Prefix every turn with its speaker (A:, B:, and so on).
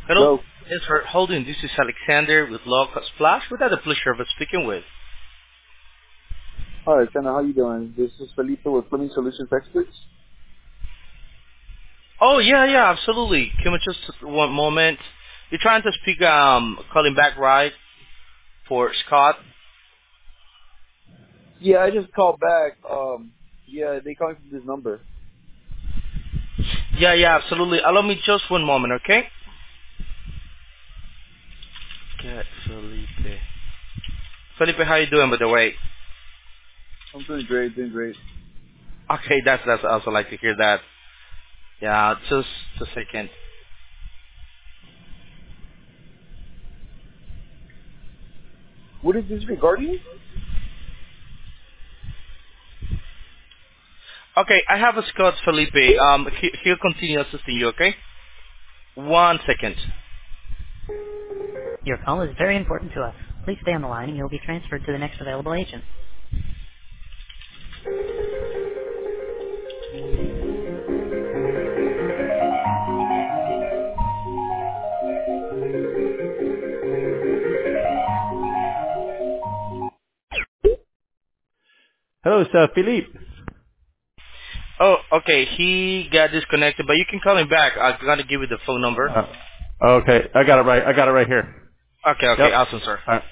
A: Hello,
B: Hello.
A: thanks for holding. This is Alexander with Low Splash. We had the pleasure of speaking with.
B: Hi, Alexander. How you doing? This is Felipe with Plumbing Solutions Experts.
A: Oh, yeah, absolutely. Give me just one moment. You're trying to speak, calling back, right, for Scott?
B: Yeah, I just called back. Yeah, they called from this number.
A: Yeah, absolutely. Allow me just one moment, okay? Okay, Felipe. Felipe, how you doing, by the way?
B: I'm doing great, doing great.
A: Okay, that's I also like to hear that. Yeah, just a second.
B: What is this regarding?
A: Okay, I have a Scott Felipe. He'll continue assisting you, okay? One second. Your call is very important to us. Please stay on the line and you'll be transferred to the next available agent.
C: Hello, it's Philippe.
A: Oh, okay. He got disconnected, but you can call him back. I'm gonna give you the phone number.
C: Okay, I got it right. I got it right here.
A: Okay,
C: Yep.
A: awesome, sir.
C: All right.